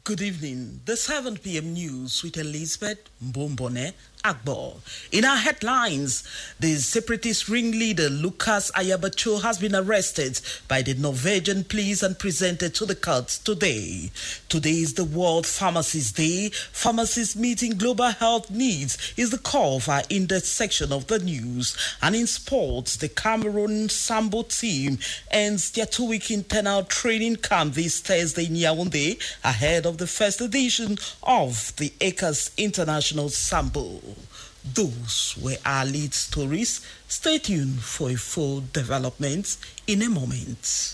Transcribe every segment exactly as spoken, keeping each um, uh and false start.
Good evening. The seven p.m. news with Elizabeth Mbombone Agbo. In our headlines, the separatist ringleader Lucas Ayabacho has been arrested by the Norwegian police and presented to the courts today. Today is the World Pharmacist Day. Pharmacists meeting global health needs is the core of our in-depth section of the news. And in sports, the Cameroon Sambo team ends their two-week internal training camp this Thursday in Yaoundé ahead of the first edition of the Acres International Sambo. Those were our lead stories. Stay tuned for a full development in a moment.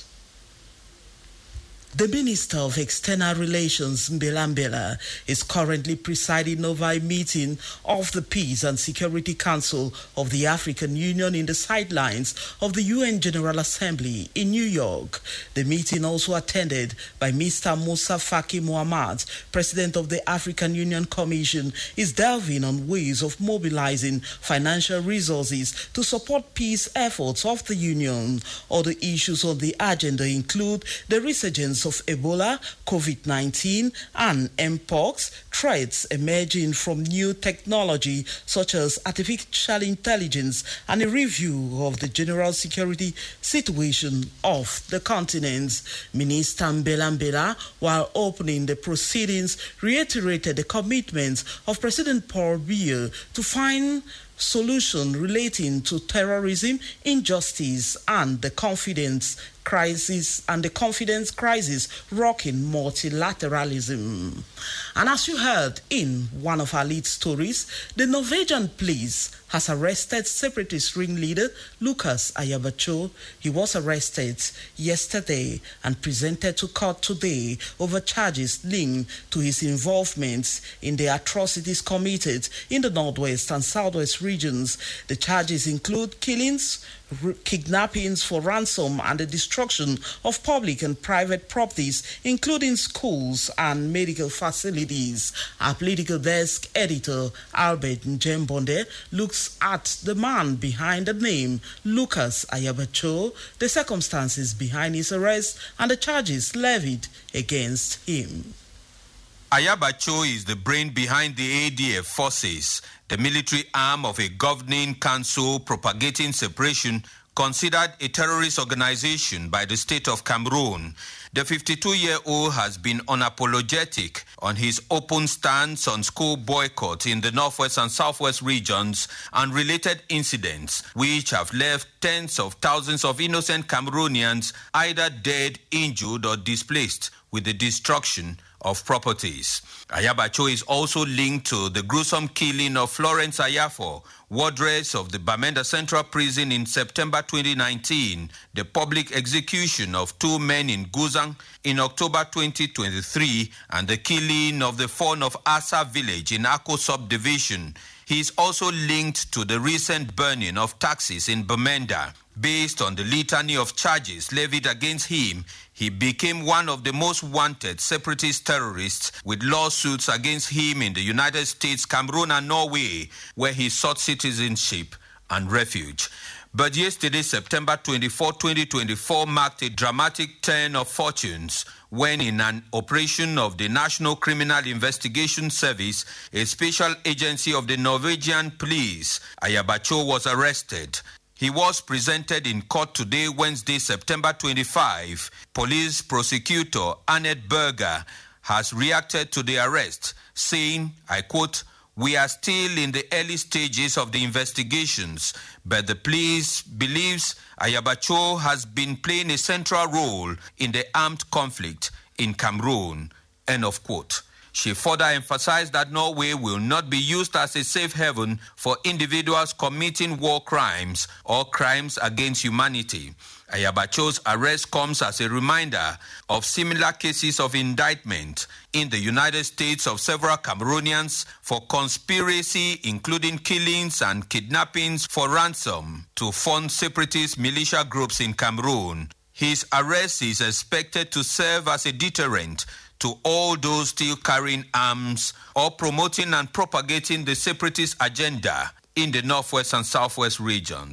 The Minister of External Relations, Mbela Mbela, is currently presiding over a meeting of the Peace and Security Council of the African Union in the sidelines of the U N General Assembly in New York. The meeting, also attended by Mister Musa Faki Mohamed, President of the African Union Commission, is delving on ways of mobilizing financial resources to support peace efforts of the Union. Other issues on the agenda include the resurgence of Ebola, COVID nineteen, and Mpox, threats emerging from new technology such as artificial intelligence, and a review of the general security situation of the continent. Minister Mbela Mbela, while opening the proceedings, reiterated the commitment of President Paul Biya to find solution relating to terrorism, injustice, and the confidence crisis and the confidence crisis rocking multilateralism. And as you heard in one of our lead stories, the Norwegian police has arrested separatist ringleader Lucas Ayabacho. He was arrested yesterday and presented to court today over charges linked to his involvement in the atrocities committed in the Northwest and Southwest regions. The charges include killings, kidnappings for ransom, and the destruction of public and private properties, including schools and medical facilities. Our political desk editor, Albert Njembonde, looks at the man behind the name Lucas Ayabacho, the circumstances behind his arrest, and the charges levied against him. Ayabacho is the brain behind the A D F forces, the military arm of a governing council propagating separation, considered a terrorist organization by the state of Cameroon. The fifty-two-year-old has been unapologetic on his open stance on school boycott in the Northwest and Southwest regions and related incidents, which have left tens of thousands of innocent Cameroonians either dead, injured, or displaced, with the destruction of properties. Ayabacho is also linked to the gruesome killing of Florence Ayafo, wardress of the Bamenda Central Prison in September twenty nineteen, the public execution of two men in Guzang in October twenty twenty-three, and the killing of the Fon of Asa village in Ako subdivision. He is also linked to the recent burning of taxis in Bamenda. Based on the litany of charges levied against him, he became one of the most wanted separatist terrorists, with lawsuits against him in the United States, Cameroon, and Norway, where he sought citizenship and refuge. But yesterday, September twenty-fourth, twenty twenty-four, marked a dramatic turn of fortunes when, in an operation of the National Criminal Investigation Service, a special agency of the Norwegian police, Ayabacho was arrested. He was presented in court today, Wednesday, September twenty-fifth. Police prosecutor Annette Berger has reacted to the arrest, saying, I quote, "We are still in the early stages of the investigations, but the police believes Ayabacho has been playing a central role in the armed conflict in Cameroon." End of quote. She further emphasized that Norway will not be used as a safe haven for individuals committing war crimes or crimes against humanity. Ayabacho's arrest comes as a reminder of similar cases of indictment in the United States of several Cameroonians for conspiracy, including killings and kidnappings for ransom to fund separatist militia groups in Cameroon. His arrest is expected to serve as a deterrent to all those still carrying arms or promoting and propagating the separatist agenda in the Northwest and Southwest regions.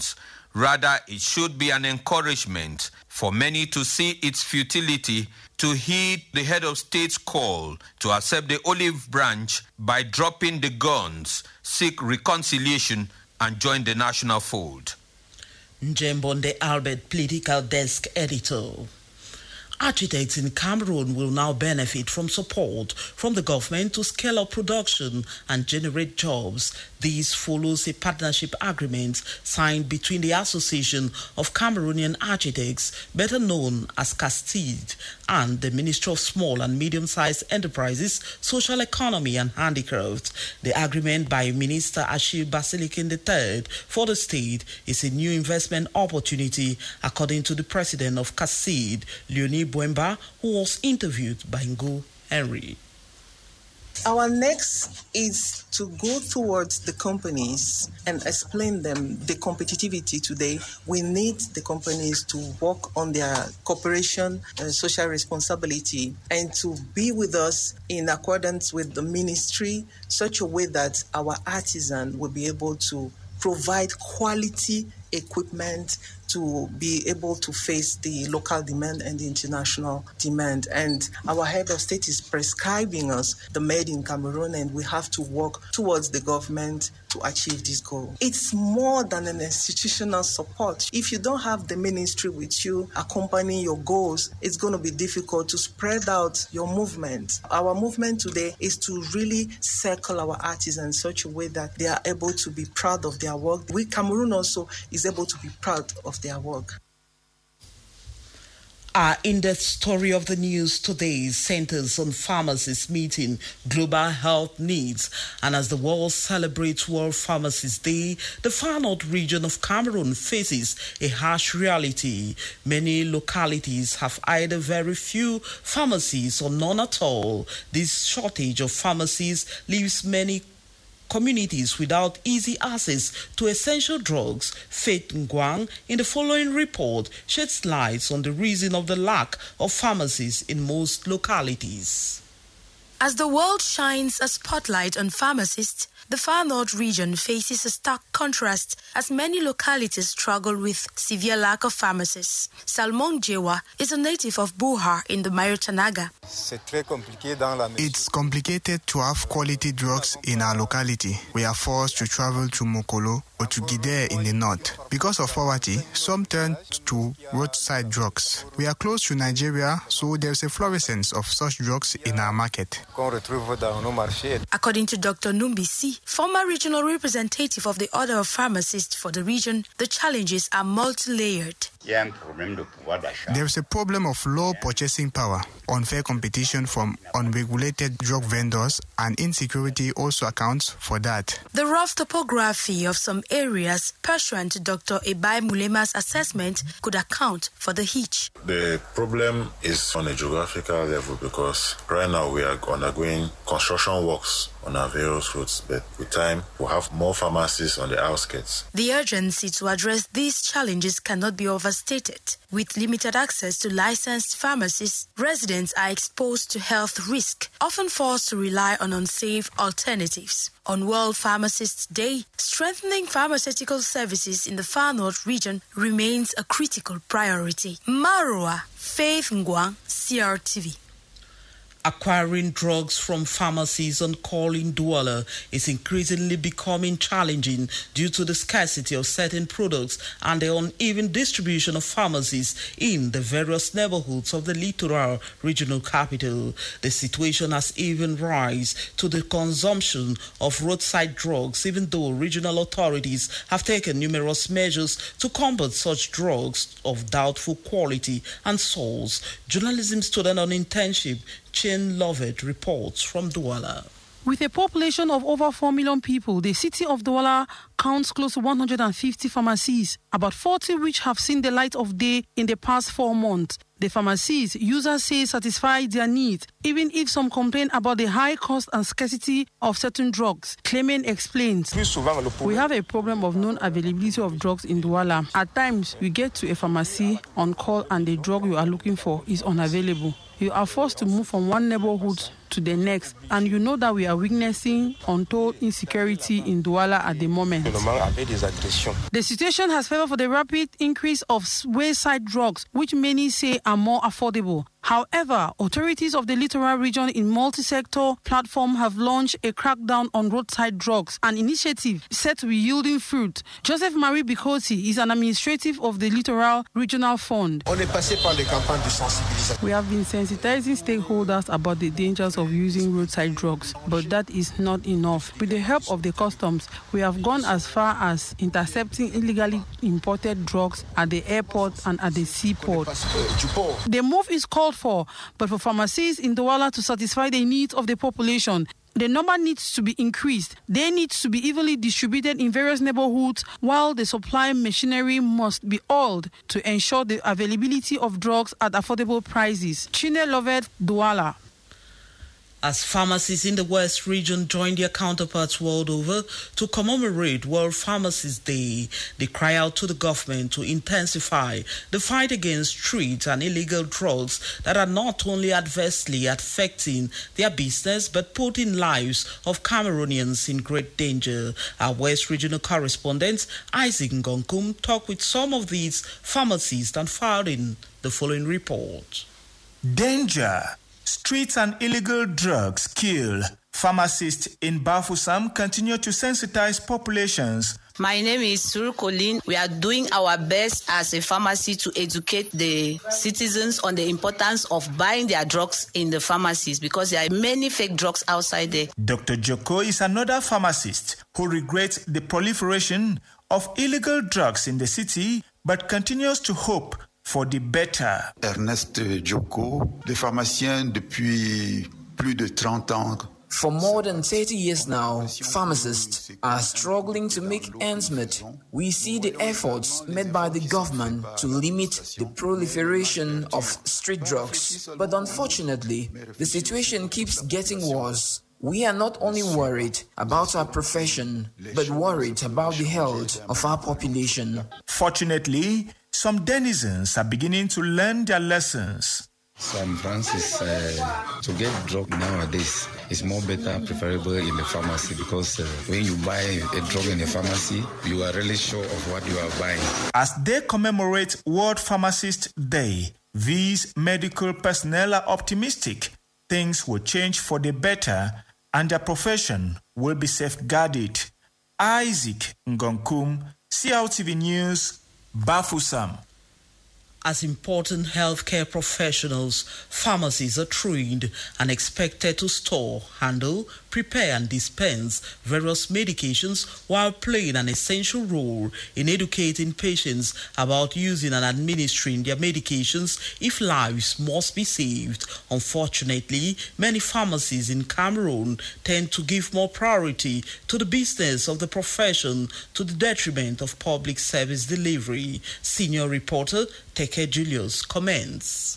Rather, it should be an encouragement for many to see its futility, to heed the head of state's call to accept the olive branch by dropping the guns, seek reconciliation, and join the national fold. Njembonde Albert, political desk editor. Architects in Cameroon will now benefit from support from the government to scale up production and generate jobs. This follows a partnership agreement signed between the Association of Cameroonian Architects, better known as CASTID, and the Ministry of Small and Medium-Sized Enterprises, Social Economy and Handicraft. The agreement by Minister Achille Basilikin the third for the state is a new investment opportunity, according to the president of CASTID, Leonie Bwemba, who was interviewed by Ngo Henry. Our next is to go towards the companies and explain them the competitivity today. We need the companies to work on their cooperation and social responsibility and to be with us in accordance with the ministry, such a way that our artisan will be able to provide quality equipment to be able to face the local demand and the international demand. And our head of state is prescribing us the Made in Cameroon, and we have to work towards the government to achieve this goal. It's more than an institutional support. If you don't have the ministry with you accompanying your goals, it's going to be difficult to spread out your movement. Our movement today is to really circle our artisans in such a way that they are able to be proud of their work. We, Cameroon also is able to be proud of their work. Our in-depth story of the news today centers on pharmacists meeting global health needs. And as the world celebrates World Pharmacist Day, the far north region of Cameroon faces a harsh reality. Many localities have either very few pharmacies or none at all. This shortage of pharmacies leaves many communities without easy access to essential drugs. Faith Nguang, in the following report, sheds light on the reason of the lack of pharmacies in most localities. As the world shines a spotlight on pharmacists, the far north region faces a stark contrast as many localities struggle with severe lack of pharmacists. Salmon Jewa is a native of Buhar in the Mayotanaga. It's complicated to have quality drugs in our locality. We are forced to travel to Mokolo or to Gide in the north. Because of poverty, some turn to roadside drugs. We are close to Nigeria, so there's a fluorescence of such drugs in our market. According to Doctor Numbisi, former regional representative of the Order of Pharmacists for the region, the challenges are multi-layered. There's a problem of low purchasing power, unfair competition from unregulated drug vendors, and insecurity also accounts for that. The rough topography of some areas, pursuant to Doctor Ebai Mulema's assessment, could account for the hitch. The problem is on a geographical level because right now we are undergoing construction works on our various roads, but with time we'll have more pharmacies on the outskirts. The urgency to address these challenges cannot be overstated. With limited access to licensed pharmacies, residents are exposed to health risk, often forced to rely on unsafe alternatives. On World Pharmacists Day, strengthening pharmaceutical services in the far north region remains a critical priority. Marua, Faith Nguang, C R T V. Acquiring drugs from pharmacies on call in Douala is increasingly becoming challenging due to the scarcity of certain products and the uneven distribution of pharmacies in the various neighborhoods of the littoral regional capital. The situation has even risen to the consumption of roadside drugs, even though regional authorities have taken numerous measures to combat such drugs of doubtful quality and source. Journalism student on internship Chen Lovett reports from Douala. With a population of over four million people, the city of Douala counts close to one hundred fifty pharmacies, about forty which have seen the light of day in the past four months. The pharmacies, users say, satisfy their needs, even if some complain about the high cost and scarcity of certain drugs. Clement explains, we have a problem of non-availability of drugs in Douala. At times, we get to a pharmacy on call and the drug you are looking for is unavailable. You are forced to move from one neighborhood to the next, and you know that we are witnessing untold insecurity in Douala at the moment. The situation has favored for the rapid increase of wayside drugs, which many say are more affordable. However, authorities of the littoral region in multi-sector platform have launched a crackdown on roadside drugs, an initiative set to be yielding fruit. Joseph Marie Bikosi is an administrative of the Littoral Regional Fund. We have been sensitizing stakeholders about the dangers of using roadside drugs, but that is not enough. With the help of the customs, we have gone as far as intercepting illegally imported drugs at the airport and at the seaport. The move is called for, but for pharmacies in Douala to satisfy the needs of the population, the number needs to be increased. They need to be evenly distributed in various neighborhoods, while the supply machinery must be oiled to ensure the availability of drugs at affordable prices. Chine Lovett, Douala. As pharmacists in the West region join their counterparts world over to commemorate World Pharmacist Day, they cry out to the government to intensify the fight against street and illegal drugs that are not only adversely affecting their business but putting lives of Cameroonians in great danger. Our West regional correspondent Isaac Ngonkum talked with some of these pharmacists and filed in the following report. Danger. Streets and illegal drugs kill. Pharmacists in Bafoussam continue to sensitize populations. My name is Suru Colleen. We are doing our best as a pharmacy to educate the citizens on the importance of buying their drugs in the pharmacies because there are many fake drugs outside there. Doctor Joko is another pharmacist who regrets the proliferation of illegal drugs in the city but continues to hope for the better. Ernest Joko, le pharmacien depuis plus de trente ans. For more than thirty years now, pharmacists are struggling to make ends meet. We see the efforts made by the government to limit the proliferation of street drugs. But unfortunately, the situation keeps getting worse. We are not only worried about our profession, but worried about the health of our population. Fortunately, some denizens are beginning to learn their lessons. Some Francis, uh, to get drug nowadays is more better, preferable in the pharmacy because uh, when you buy a drug in a pharmacy, you are really sure of what you are buying. As they commemorate World Pharmacist Day, these medical personnel are optimistic things will change for the better and their profession will be safeguarded. Isaac Ngonkum, C L T V News, Bafoussam. As important healthcare professionals, pharmacists are trained and expected to store, handle, prepare and dispense various medications while playing an essential role in educating patients about using and administering their medications if lives must be saved. Unfortunately, many pharmacies in Cameroon tend to give more priority to the business of the profession to the detriment of public service delivery. Senior reporter Teke Julius comments.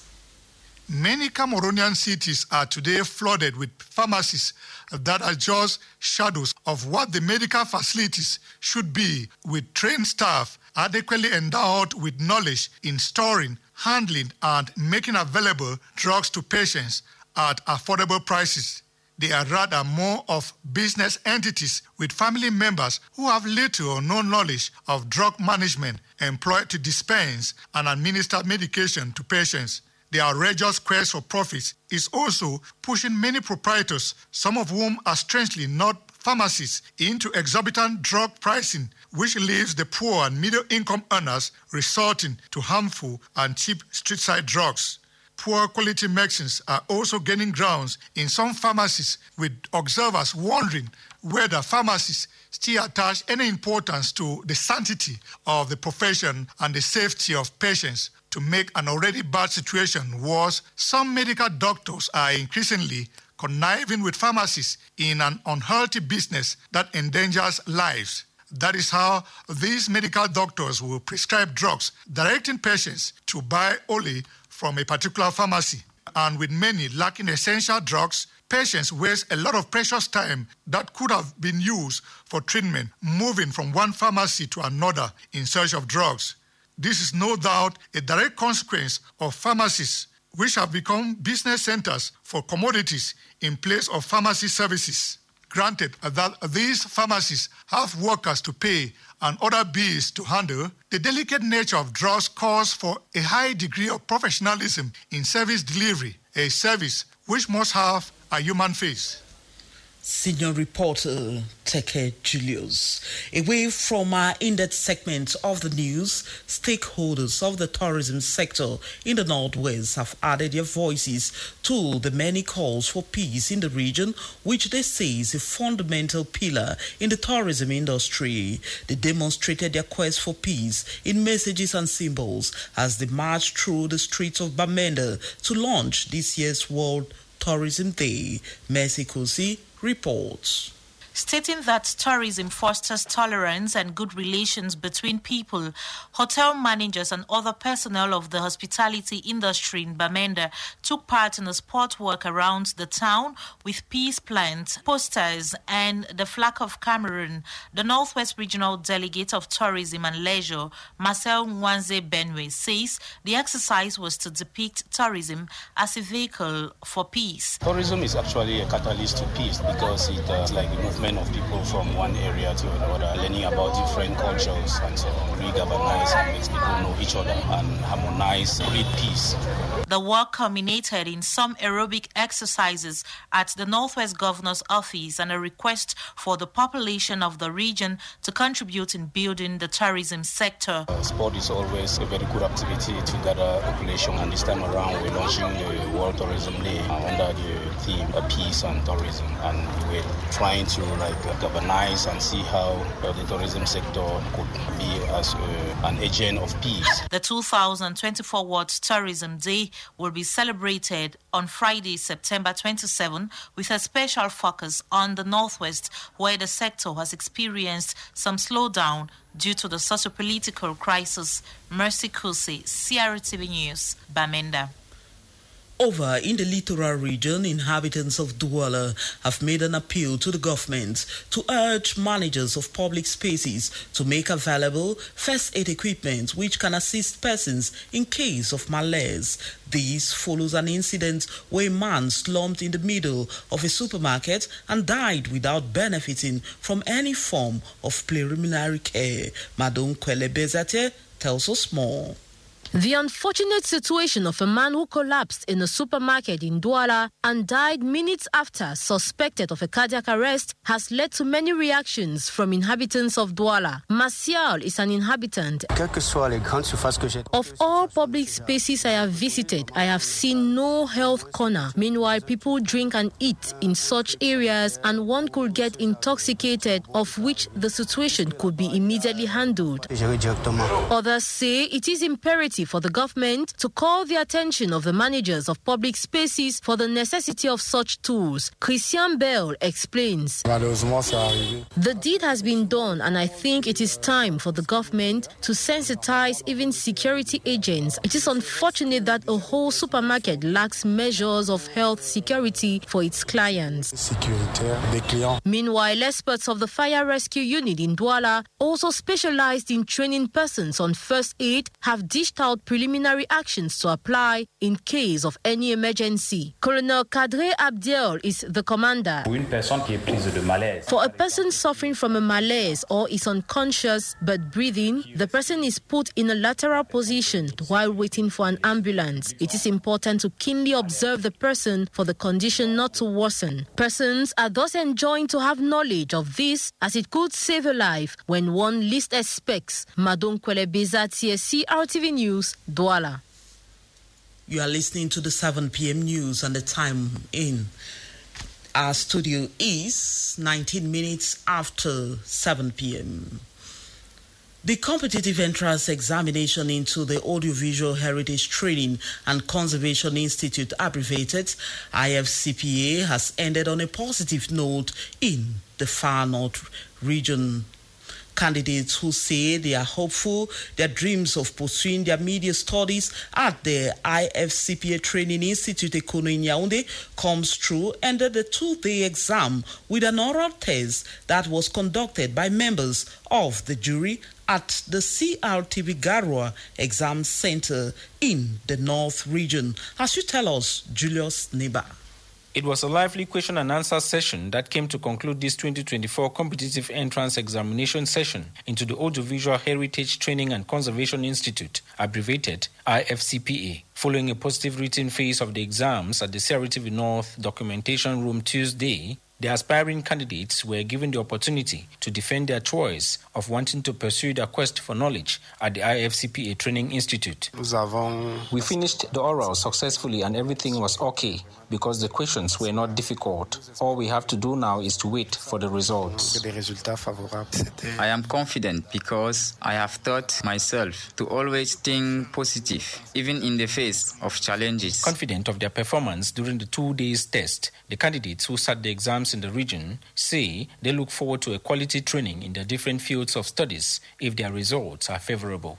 Many Cameroonian cities are today flooded with pharmacies that are just shadows of what the medical facilities should be, with trained staff adequately endowed with knowledge in storing, handling, and making available drugs to patients at affordable prices. They are rather more of business entities with family members who have little or no knowledge of drug management employed to dispense and administer medication to patients. The outrageous quest for profits is also pushing many proprietors, some of whom are strangely not pharmacists, into exorbitant drug pricing, which leaves the poor and middle-income earners resorting to harmful and cheap street-side drugs. Poor quality medicines are also gaining grounds in some pharmacies, with observers wondering whether pharmacists still attach any importance to the sanctity of the profession and the safety of patients. To make an already bad situation worse, some medical doctors are increasingly conniving with pharmacists in an unhealthy business that endangers lives. That is how these medical doctors will prescribe drugs, directing patients to buy only from a particular pharmacy. And with many lacking essential drugs, patients waste a lot of precious time that could have been used for treatment, moving from one pharmacy to another in search of drugs. This is no doubt a direct consequence of pharmacists which have become business centers for commodities in place of pharmacy services. Granted that these pharmacies have workers to pay and other bills to handle, the delicate nature of drugs calls for a high degree of professionalism in service delivery, a service which must have a human face. Senior reporter Teke Julius. Away from our in-depth segment of the news, stakeholders of the tourism sector in the Northwest have added their voices to the many calls for peace in the region, which they say is a fundamental pillar in the tourism industry. They demonstrated their quest for peace in messages and symbols as they marched through the streets of Bamenda to launch this year's World Tourism Day. Mercy Kosi reports. Stating that tourism fosters tolerance and good relations between people, hotel managers and other personnel of the hospitality industry in Bamenda took part in a sport walk around the town with peace plants, posters, and the flag of Cameroon. The Northwest Regional Delegate of Tourism and Leisure, Marcel Nwanze Benwe, says the exercise was to depict tourism as a vehicle for peace. Tourism is actually a catalyst to peace because it uh, like a movement of people from one area to another, learning about different cultures and so on. Regalvanize and makes people know each other and harmonize, create peace. The work culminated in some aerobic exercises at the Northwest Governor's Office and a request for the population of the region to contribute in building the tourism sector. Uh, sport is always a very good activity to gather population, and this time around we're launching the World Tourism Day under the theme of peace and tourism, and we're trying to like galvanize and see how uh, the tourism sector could be as uh, an agent of peace. The two thousand twenty-four World Tourism Day will be celebrated on Friday, September twenty-seventh, with a special focus on the Northwest, where the sector has experienced some slowdown due to the socio-political crisis. Mercy Kusi, C R T V News, Bamenda. Over in the littoral region, inhabitants of Douala have made an appeal to the government to urge managers of public spaces to make available first aid equipment which can assist persons in case of malaise. This follows an incident where a man slumped in the middle of a supermarket and died without benefiting from any form of preliminary care. Madon Kwele Bezate tells us more. The unfortunate situation of a man who collapsed in a supermarket in Douala and died minutes after, suspected of a cardiac arrest, has led to many reactions from inhabitants of Douala. Martial is an inhabitant. Of all public spaces I have visited, I have seen no health corner. Meanwhile, people drink and eat in such areas and one could get intoxicated, of which the situation could be immediately handled. Others say it is imperative for the government to call the attention of the managers of public spaces for the necessity of such tools. Christian Bell explains. The deed has been done, and I think it is time for the government to sensitize even security agents. It is unfortunate that a whole supermarket lacks measures of health security for its clients. Meanwhile, experts of the fire rescue unit in Douala, also specialized in training persons on first aid, have dished out preliminary actions to apply in case of any emergency. Colonel Kadre Abdiel is the commander. For a person suffering from a malaise or is unconscious but breathing, the person is put in a lateral position while waiting for an ambulance. It is important to keenly observe the person for the condition not to worsen. Persons are thus enjoined to have knowledge of this, as it could save a life when one least expects. Madon Kwele Bezati, C R T V News, Douala. You are listening to the seven p.m. news, and the time in our studio is nineteen minutes after seven p.m. The competitive entrance examination into the Audiovisual Heritage Training and Conservation Institute, abbreviated I F C P A, has ended on a positive note in the Far North region. Candidates who say they are hopeful their dreams of pursuing their media studies at the I F C P A Training Institute Ekono in Yaoundé comes true ended the two-day exam with an oral test that was conducted by members of the jury at the C R T V Garwa Exam Center in the North Region. As you tell us, Julius Niba. It was a lively question and answer session that came to conclude this twenty twenty-four competitive entrance examination session into the Audiovisual Heritage Training and Conservation Institute, abbreviated I F C P A. Following a positive written phase of the exams at the C R T V North Documentation Room Tuesday, the aspiring candidates were given the opportunity to defend their choice of wanting to pursue their quest for knowledge at the I F C P A Training Institute. We finished the oral successfully and everything was okay because the questions were not difficult. All we have to do now is to wait for the results. I am confident because I have taught myself to always think positive, even in the face of challenges. Confident of their performance during the two days test, the candidates who sat the exams in the region say they look forward to a quality training in their different fields of studies if their results are favorable.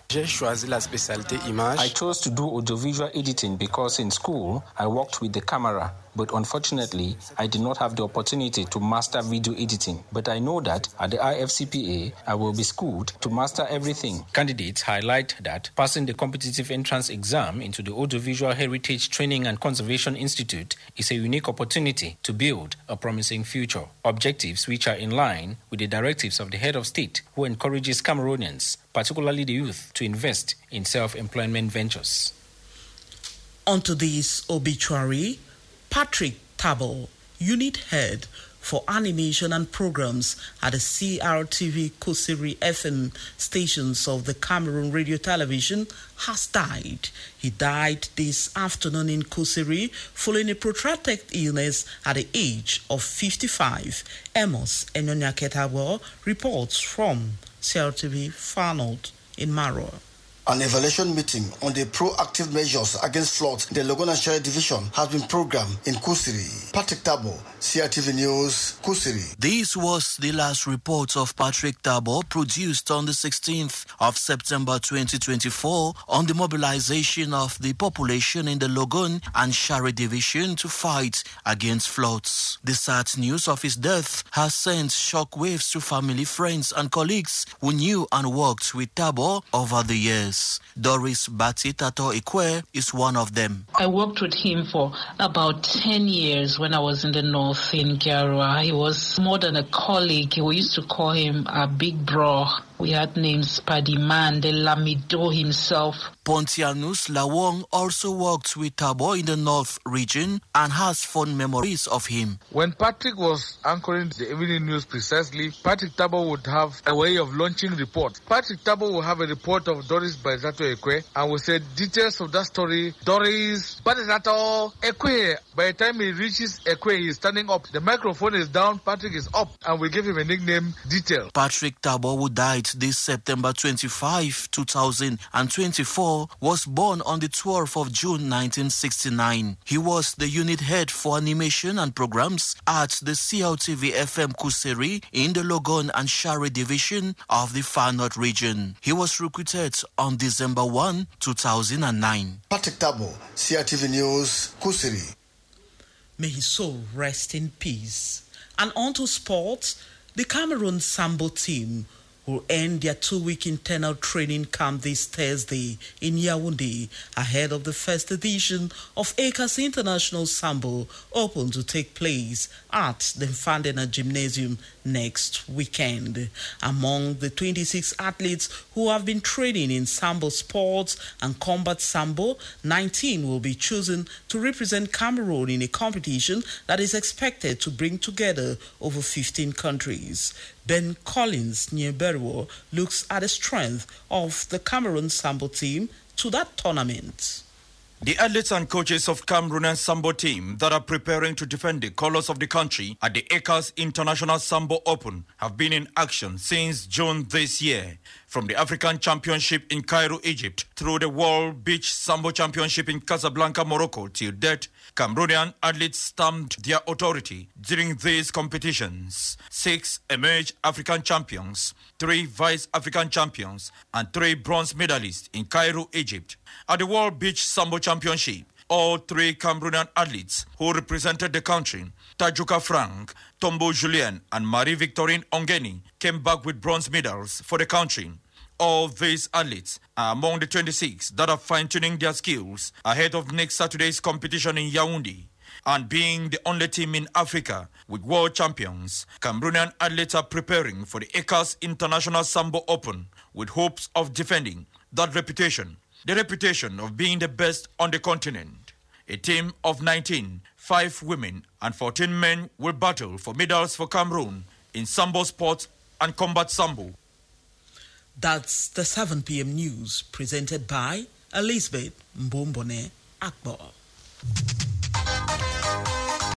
I chose to do audiovisual editing because in school I worked with the camera, but unfortunately I did not have the opportunity to master video editing. But I know that at the I F C P A I will be schooled to master everything. Candidates highlight that passing the competitive entrance exam into the Audiovisual Heritage Training and Conservation Institute is a unique opportunity to build a promising future. Objectives which are in line with the directives of the head of state, who encourages Cameroonians, particularly the youth, to invest in self-employment ventures. Onto this obituary, Patrick Tabo, unit head for animation and programs at the C R T V Kusiri F M stations of the Cameroon Radio Television, has died. He died this afternoon in Kusiri following a protracted illness at the age of fifty-five. Amos Enonyaketabo reports from C R T V Farnold in Maroa. An evaluation meeting on the proactive measures against floods in the Logon and Shire Division has been programmed in Kusiri. Patrick Tabo, C R T V News, Kusiri. This was the last report of Patrick Tabo, produced on the sixteenth of September twenty twenty-four on the mobilization of the population in the Logon and Shire Division to fight against floods. The sad news of his death has sent shockwaves to family, friends and colleagues who knew and worked with Tabo over the years. Doris Bati Tato Ikwe is one of them. I worked with him for about ten years when I was in the north in Garwa. He was more than a colleague. We used to call him a big bro. We had names Paddy Man, the Lamido himself. Pontianus Lawong also worked with Tabo in the North region and has fond memories of him. When Patrick was anchoring the evening news precisely, Patrick Tabo would have a way of launching reports. Patrick Tabo will have a report of Doris Badizato Ekwe and will say details of that story. Doris Badizato Ekwe. By the time he reaches Ekwe, he is standing up. The microphone is down, Patrick is up, and we give him a nickname, Detail. Patrick Tabo, who died this September twenty-fifth, two thousand twenty-four, was born on the twelfth of June nineteen sixty-nine. He was the unit head for animation and programs at the C L T V F M Kusiri in the Logon and Shire Division of the Far North region. He was recruited on December first, two thousand nine. Patrick Tabo, C R T V News, Kusiri. May his soul rest in peace. And on to sports, the Cameroon Sambo team will end their two-week internal training camp this Thursday in Yaoundé ahead of the first edition of A C A S International Sambo Open to take place at the Mfandena Gymnasium next weekend. Among the twenty-six athletes who have been training in Sambo sports and combat Sambo, nineteen will be chosen to represent Cameroon in a competition that is expected to bring together over fifteen countries. Ben Collins Nyeberwo looks at the strength of the Cameroon Sambo team to that tournament. The athletes and coaches of Cameroonian Sambo team that are preparing to defend the colors of the country at the A C A S International Sambo Open have been in action since June this year. From the African Championship in Cairo, Egypt, through the World Beach Sambo Championship in Casablanca, Morocco, till date, Cameroonian athletes stamped their authority during these competitions. Six emerged African champions, three vice-African champions, and three bronze medalists in Cairo, Egypt. At the World Beach Sambo Championship, all three Cameroonian athletes who represented the country, Tajuka Frank, Tombo Julien, and Marie-Victorine Ongeni, came back with bronze medals for the country. All these athletes are among the twenty-six that are fine-tuning their skills ahead of next Saturday's competition in Yaoundé. And being the only team in Africa with world champions, Cameroonian athletes are preparing for the A C A S International Sambo Open with hopes of defending that reputation, the reputation of being the best on the continent. A team of nineteen, five women and fourteen men will battle for medals for Cameroon in Sambo sports and combat Sambo. That's the seven p.m. news presented by Elizabeth Mbombone Akbar.